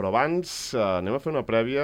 Però abans anem a fer una prèvia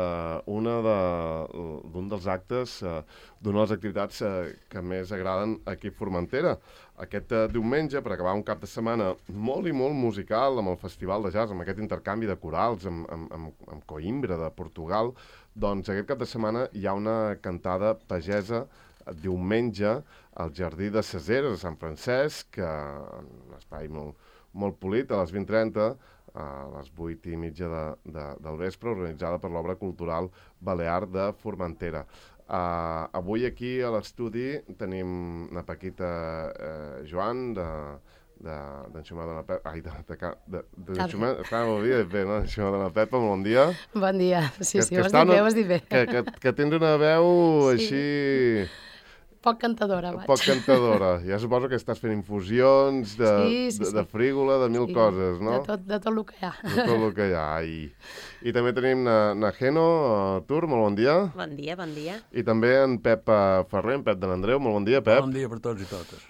d'un dels actes, d'una de les activitats que més agraden aquí a Formentera. Aquest diumenge, per acabar un cap de setmana molt i molt musical, amb el Festival de Jazz, amb aquest intercanvi de corals amb Coimbra, de Portugal, doncs aquest cap de setmana hi ha una cantada pagesa diumenge al Jardí de ses Eres, a Sant Francesc, un espai molt polit, a les 20:30, a les 8:30 del vespre, organitzada per l'Obra Cultural Balear de Formentera. Avui aquí a l'estudi tenim la Paquita Joan, d'Enxumar de la Pepa. Ai, d'Enxumar de la Pepa, bon dia. Bon dia, sí, ho has dit bé. Que tens una veu així... Poc cantadora, vaig. Poc cantadora. Ja suposo que estàs fent infusions de frígola, de mil coses, no? De tot el que hi ha. De tot el que hi ha. I també tenim na Geno Tur, molt bon dia. Bon dia, bon dia. I també en Pep Ferrer, en Pep de l'Andreu. Molt bon dia, Pep. Bon dia per tots i totes.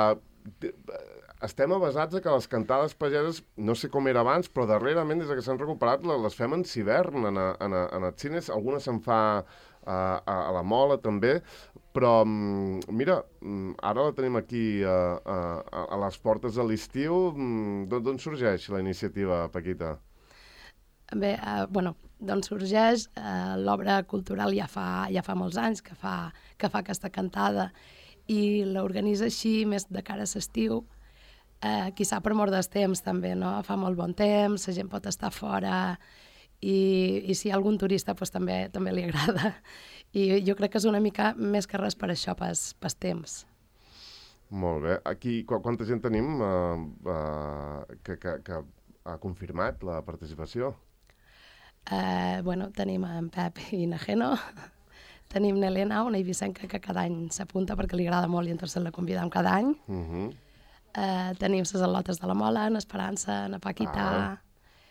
Estem avasats que les cantades pageses, no sé com era abans, però darrerament, des que s'han recuperat, les fem en Civern, en els cines. Algunes se'n fa a la Mola, també. Però, mira, ara la tenim aquí a les portes de l'estiu. D'on sorgeix la iniciativa, Paquita? Bé, d'on sorgeix l'Obra Cultural ja fa molts anys que fa aquesta cantada i l'organitza així més de cara a l'estiu. Quizà per mort dels temps també, no? Fa molt bon temps, la gent pot estar fora i si hi ha algun turista doncs també li agrada. I jo crec que és una mica més que res per això, pas temps. Molt bé. Aquí, quanta gent tenim que ha confirmat la participació? Tenim en Pep i na Geno, tenim n'Helena, una eivissenca que cada any s'apunta perquè li agrada molt i entonces la convidem cada any. Tenim les al·lotes de la Mola, en Esperança, en Paquita...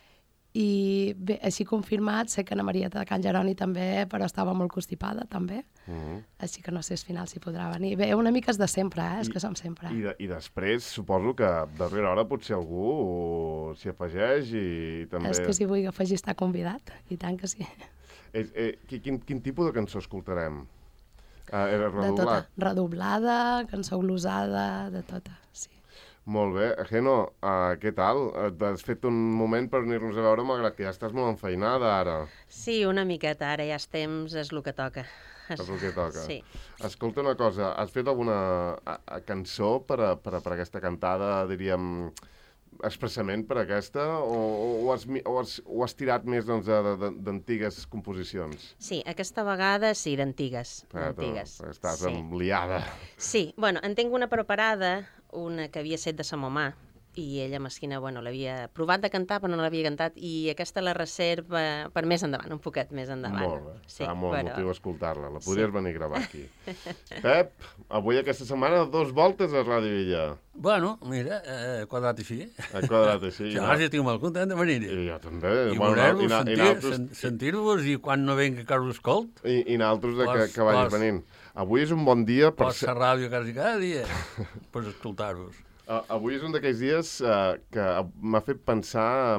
I bé, així confirmat, sé que na Marieta de Can Jeroni també, però estava molt constipada també, així que no sé si al final s'hi podrà venir. Bé, una mica és de sempre, és que som sempre. I després suposo que darrere hora potser algú s'hi afegeix i també... És que si vull afegir està convidat, i tant que sí. Quin tipus de cançó escoltarem? De tota, redoblada, cançó glosada, de tota, sí. Molt bé. Geno, què tal? Has fet un moment per venir-nos a veure, malgrat que ja estàs molt enfeinada ara. Sí, una miqueta. Ara ja és temps, és el que toca. És el que toca. Sí. Escolta una cosa, has fet alguna cançó per aquesta cantada, diríem, expressament per aquesta, o has tirat més d'antigues composicions? Sí, aquesta vegada sí, d'antigues. Estàs liada. Sí, en tinc una preparada, una que havia set de sa mamà, i ella, mesquina, l'havia provat de cantar, però no l'havia cantat, i aquesta la reserva per més endavant, un poquet més endavant. Molt bé, serà molt motiu escoltar-la. La podries venir a gravar aquí. Pep, avui aquesta setmana 2 voltes a Ràdio Illa. Bueno, mira, quadrat així. Quadrat així. Ja estic molt content de venir-hi. I jo també. I veure-vos, sentir-vos, i quan no venga que us escolt. I nosaltres que vagis venint. Avui és un bon dia per... Pots la ràdio quasi cada dia, per escoltar-vos. Avui és un d'aquells dies que m'ha fet pensar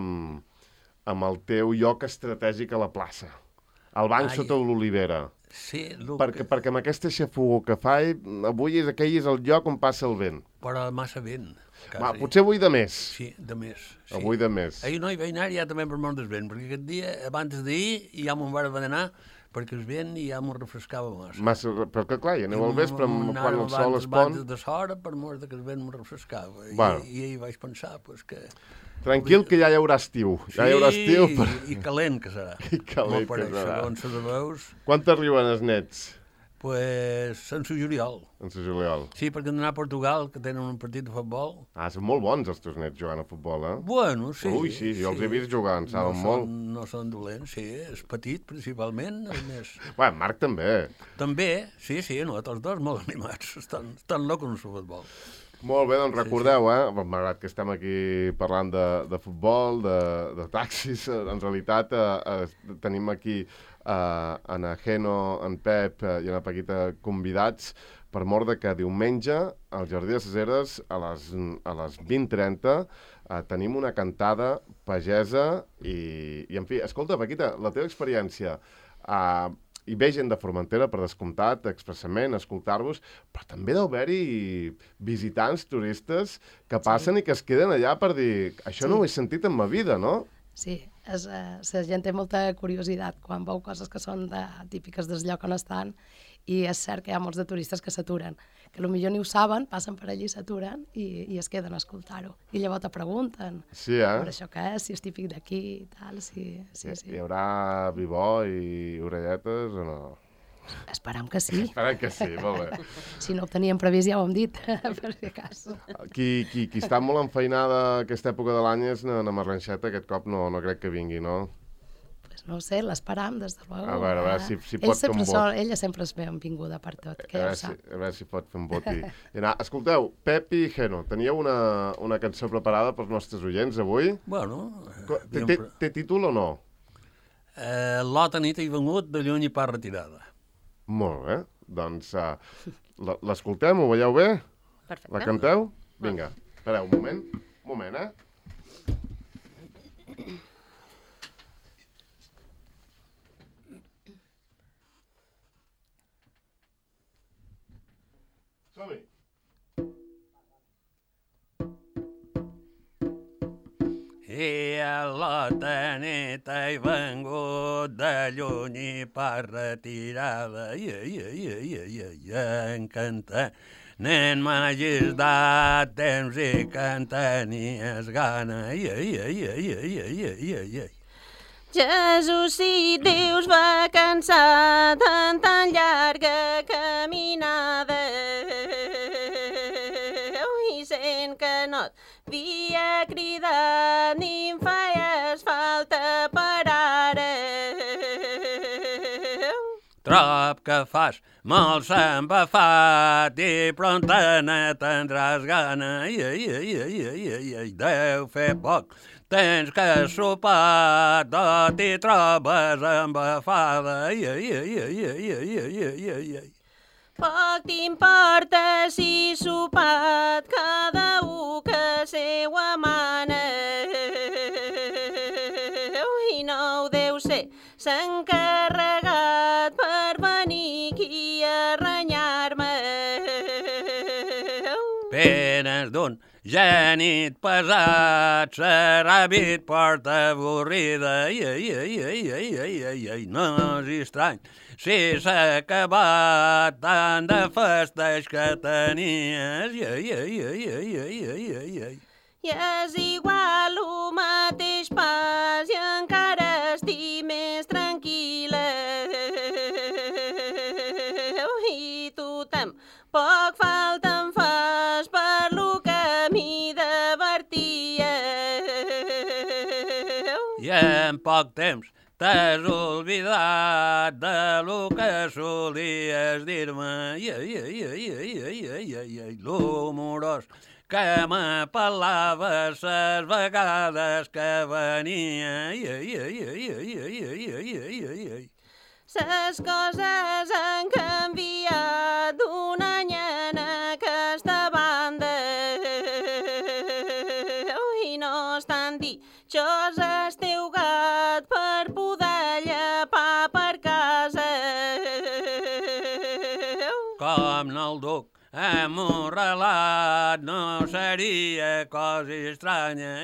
en el teu lloc estratègic a la plaça. Al banc sota l'olivera. Sí, perquè amb aquesta xafogor que fa, avui aquell és el lloc on passa el vent. Però massa vent. Potser avui de més. Sí, de més. Avui de més. Ahir no hi vaig anar ja també per mort del vent, perquè aquest dia, abans d'ahir, ja m'ho vam anar, perquè el vent ja m'ho refrescava massa. Però que clar, ja aneu al vespre quan el sol es pon. Abans de l'hora, per mort que el vent m'ho refrescava. I ahir vaig pensar que... Tranquil, que ja hi haurà estiu. Sí, i calent que serà. I calent que serà. Quan t'arriben els nets? Pues en su juliol. En su juliol. Sí, perquè han d'anar a Portugal, que tenen un partit de futbol. Són molt bons els teus nets jugant a futbol, eh? Bueno, sí. Ui, sí, jo els he vist jugar, en saben molt. No són dolents, sí, és petit, principalment. Marc també. També, sí, no, tots dos molt animats, estan locos en el futbol. Molt bé, doncs recordeu, malgrat que estem aquí parlant de futbol, de taxis, en realitat tenim aquí en Geno, en Pep i en Paquita convidats per mort de que diumenge al Jardí de ses Eres a les 20:30 tenim una cantada pagesa i en fi, escolta, Paquita, la teva experiència, hi ve gent de Formentera, per descomptat, expressament, escoltar-vos, però també deu haver-hi visitants, turistes, que passen i que es queden allà per dir això no ho he sentit en ma vida, no? Sí, la gent té molta curiositat quan veu coses que són típiques del lloc on estan, i és cert que hi ha molts de turistes que s'aturen, que potser ni ho saben, passen per allí, s'aturen i es queden a escoltar-ho. I llavors te pregunten per això què és, si és típic d'aquí i tal, sí. Hi haurà vi bo i orelletes o no? Esperam que sí. Esperem que sí, molt bé. Si no ho teníem previst ja ho hem dit, per si cas. Qui està molt enfeinada aquesta època de l'any és na Marlanxeta, aquest cop no crec que vingui, no? No ho sé, l'esperam, des de luego. A veure si pot fer un vot. Ella sempre és benvinguda per tot, que ja ho sap. A veure si pot fer un vot i anar. Escolteu, Pep i Geno, teníeu una cançó preparada pels nostres oients avui? Bueno... Té títol o no? L'altra nit he vengut de lluny i part retirada. Molt bé, doncs l'escoltem, ho veieu bé? Perfecte. La canteu? Vinga, espereu un moment, Som-hi! I a l'altra nit he vengut de lluny i part retirada. Encantant, nen m'hagis dat temps i que en tenies gana. Jesús, si Déu va cansat en tan llarga caminada i sent que no et havia cridat ni em feies falta per ara. Trob que fas molt s'embafat i prompte ne tindràs gana. Deu fer poc tens que sopar, tot hi trobes embafada. Poc t'importa si sopat, cada u que seua mana. I no ho deu ser, s'ha encarregat per venir aquí a renyar-me. Penes d'un genit pesat, serà vit porta avorrida. No és estrany si s'ha acabat tant de festeig que tenies. I és igual el mateix pas i encara estic més tranquil·la. I tu tampoc falta em fas per lo que m'hi divertia. I en poc temps t'has oblidat de lo que solies dir-me. L'humorós que m'apel·lava ses vegades que venia. Ses coses han canviat d'un any en aquesta banda i no estan ditjós el teu gat per poder llepar per casa. Com no el duc amorralat no seria cosa estranya,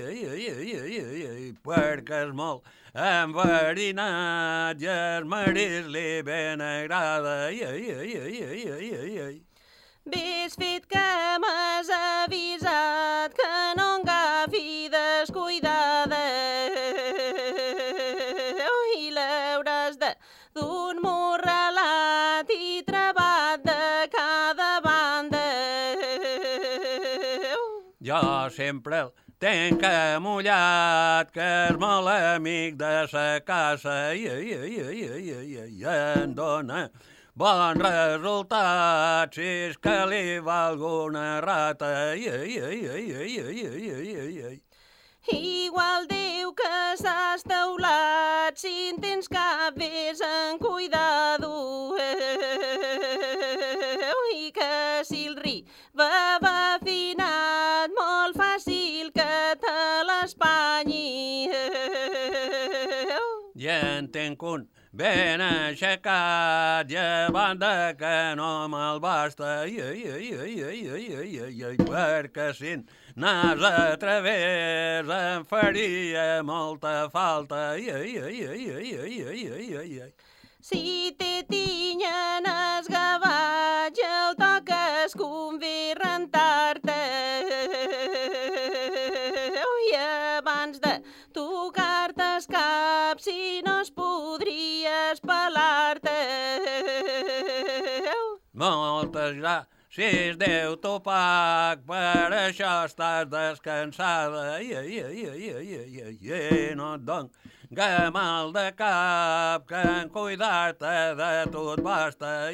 perquè és molt enverinat i el marit li ben agrada. Ves fet que m'has avisat que no agafi descuidada i l'hauràs de d'un morralat i trebat de cada banda. Jo sempre el tenc amullat, que és molt amic de sa casa, i en dona bon resultat, si és que li va alguna rata. Igual diu que s'has teulat, si en tens cap vés en cuidado. I que si el riu va afinat, molt fàcil que te l'espanyi. Ja en tenc un ben aixecat, llevant de que no me'l basta, perquè si n'has a través em faria molta falta. Si te tinyen esgavatge, el toques convé rentar-te. I abans de tocar-te el cap, si no es podries pelar-te. Moltes gràcies, Déu t'ho pac, per això estàs descansada. No et dono mal de cap, que en cuidar-te de tot basta.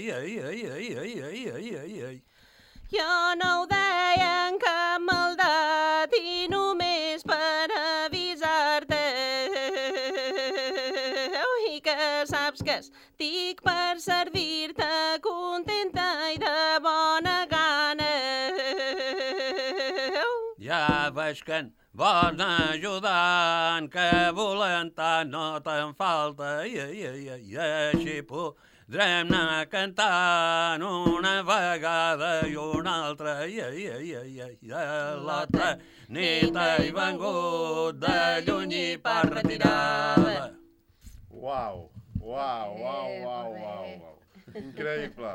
Jo no ho deia en cap maldat i només per avisar-te. I que saps que estic per servir-te contenta i de bona gana. Ja veig que en vols ajudant, que volentat no te'n falta. I així podrem anar cantant una vegada i una altra. L'altra nit he vengut de lluny i per retirada. Uau. Increïble.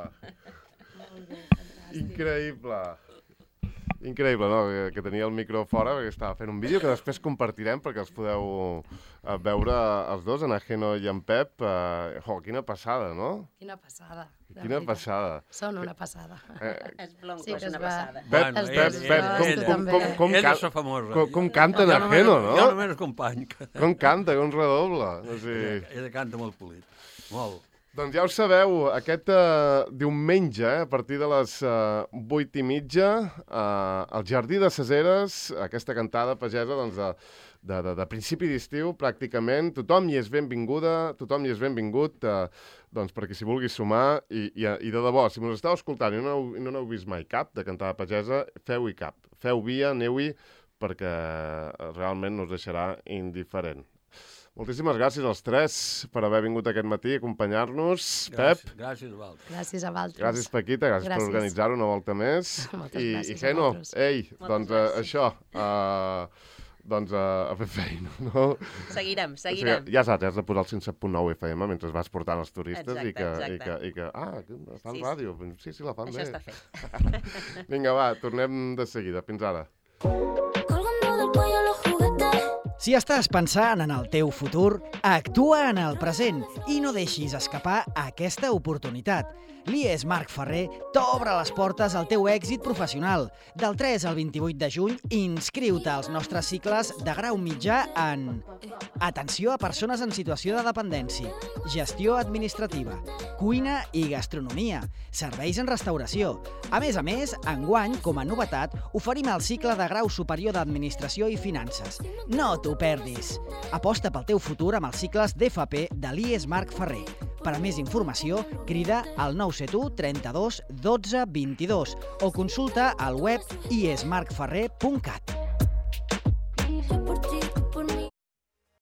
Increïble, no? Que tenia el micro fora perquè estava fent un vídeo que després compartirem perquè els podeu veure els dos, en Ajeno i en Pep. Quina passada, no? Quina passada. Quina passada. Són una passada. És blanco, Sí, és una va. passada. Pep, Ella és famosa. com canta en Ajeno, no? Jo només company. Com canta, com redobla. O sigui... Ella canta molt polit. Molt. Doncs ja ho sabeu, aquest diumenge, a partir de les 8:30, al Jardí de ses Eres, aquesta cantada pagesa doncs, de principi d'estiu, pràcticament. Tothom hi és benvinguda, tothom hi és benvingut, doncs, perquè s'hi vulgui sumar. I de debò, si us esteu escoltant i no n'heu vist mai cap de cantada pagesa, feu-hi cap. Feu via, aneu-hi, perquè realment no us deixarà indiferent. Moltíssimes gràcies als tres per haver vingut aquest matí a acompanyar-nos. Pep. Gràcies a vosaltres. Gràcies a vosaltres. Gràcies, Paquita, gràcies per organitzar-ho una volta més. Moltes gràcies I Jeno, a vosaltres. ei, doncs això, doncs a fer feina, no? Seguirem. Ja saps, has de posar el 107.9 FM mentre vas portant els turistes i que fan ràdio. Sí, la fan bé. Això està fet. Vinga, va, tornem de seguida. Fins ara. Si estàs pensant en el teu futur, actua en el present i no deixis escapar aquesta oportunitat. L'IES Marc Ferrer t'obre les portes al teu èxit professional. Del 3 al 28 de juny, inscriu-te als nostres cicles de grau mitjà en Atenció a persones en situació de dependència, Gestió administrativa, Cuina i gastronomia, Serveis en restauració. A més, enguany, com a novetat, oferim el cicle de grau superior d'Administració i Finances. No t'ho perdis! Aposta pel teu futur amb els cicles d'FP de l'IES Marc Ferrer. Per a més informació, crida al 971 32 12 22 o consulta al web iesmarcferrer.cat.